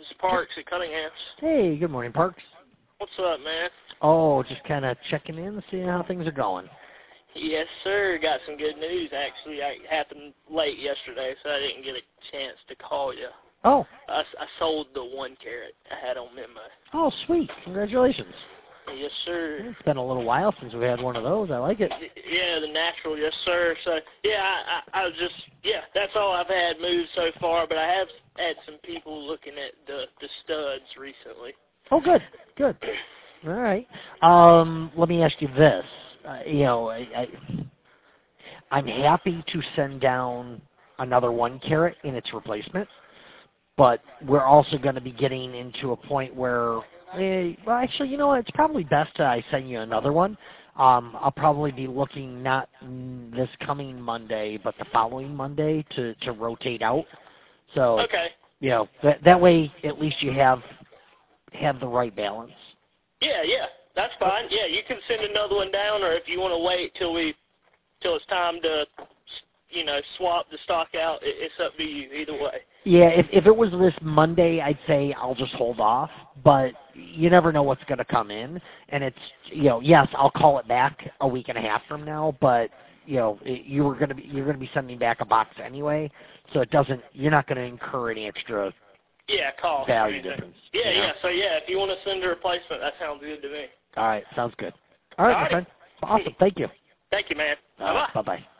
is Parks at Cunningham's. Hey, good morning, Parks. What's up, man? Oh, just kind of checking in, seeing how things are going. Yes, sir. Got some good news, actually. It happened late yesterday, so I didn't get a chance to call you. Oh. I sold the 1 carat I had on Memo. Oh, sweet. Congratulations. Yes, sir. It's been a little while since we had one of those. I like it. Yeah, the natural, yes, sir. So, yeah, I was just, yeah, that's all I've had moved so far, but I have had some people looking at the studs recently. Oh, good, good. All right. Let me ask you this. I'm happy to send down another 1 carat in its replacement, but we're also going to be getting into a point where, well, actually, you know what? It's probably best I send you another one. I'll probably be looking not this coming Monday, but the following Monday to rotate out. So, okay. That way at least you have the right balance. Yeah, that's fine. Yeah, you can send another one down, or if you want to wait till it's time to, swap the stock out, it's up to you. Either way. Yeah, if it was this Monday, I'd say I'll just hold off. But you never know what's going to come in, and it's yes, I'll call it back a week and a half from now. But you're going to be sending back a box anyway, so you're not going to incur any extra. Yeah, cost. Value difference. Yeah. So, if you want to send a replacement, that sounds good to me. All right, sounds good. All right, my friend. Awesome. Thank you. Thank you, man. Bye-bye. Bye-bye.